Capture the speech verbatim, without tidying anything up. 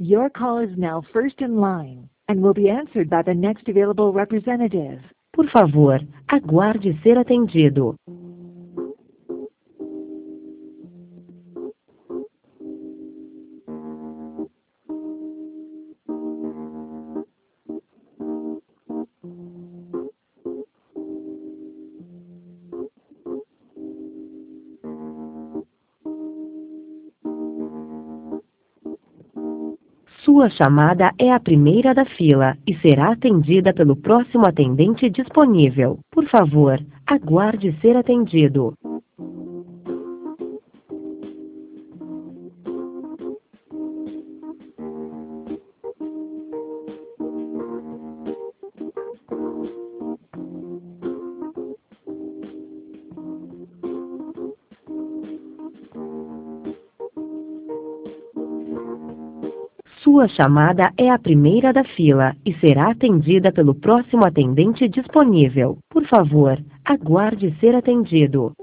Your call is now first in line and will be answered by the next available representative. Por favor, aguarde ser atendido. Sua chamada é a primeira da fila e será atendida pelo próximo atendente disponível. Por favor, aguarde ser atendido. Sua chamada é a primeira da fila e será atendida pelo próximo atendente disponível. Por favor, aguarde ser atendido.